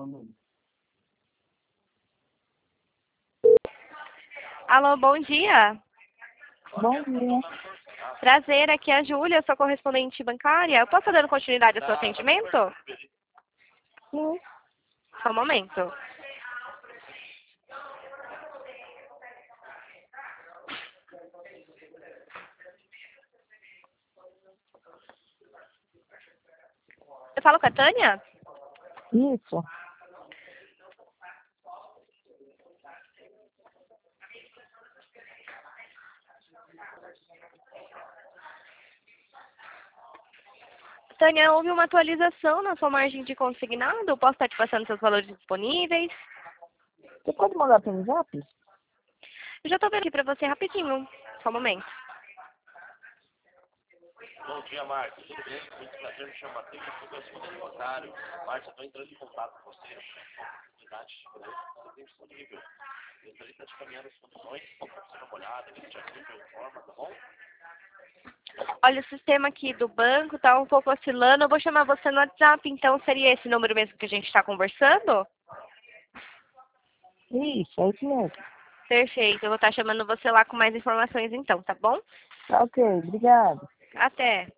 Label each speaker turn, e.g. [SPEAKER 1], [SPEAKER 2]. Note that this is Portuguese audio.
[SPEAKER 1] Alô, bom dia.
[SPEAKER 2] Bom dia.
[SPEAKER 1] Prazer, aqui é a Júlia, sou correspondente bancária. Eu posso dar continuidade ao seu atendimento?
[SPEAKER 2] Sim.
[SPEAKER 1] Só um momento. Eu falo com a Tânia?
[SPEAKER 2] Isso.
[SPEAKER 1] Tânia, houve uma atualização na sua margem de consignado? Posso estar te passando seus valores disponíveis?
[SPEAKER 2] Você pode mandar pelo Zap?
[SPEAKER 1] Eu já estou vendo aqui para você rapidinho. Só um momento.
[SPEAKER 3] Bom dia, Márcia. Tudo bem? Muito prazer, me chamo Matheus, eu sou correspondente bancário. Márcia, estou entrando em contato com você. Oportunidade de você tem disponível. Eu estou te caminhando as condições, para você dar uma olhada, ver se te ajuda de alguma forma, tá bom?
[SPEAKER 1] Olha, o sistema aqui do banco está um pouco oscilando. Eu vou chamar você no WhatsApp, então seria esse número mesmo que a gente está conversando?
[SPEAKER 2] Isso, é isso mesmo.
[SPEAKER 1] Perfeito, eu vou estar chamando você lá com mais informações então, tá bom?
[SPEAKER 2] Tá ok, obrigado.
[SPEAKER 1] Até.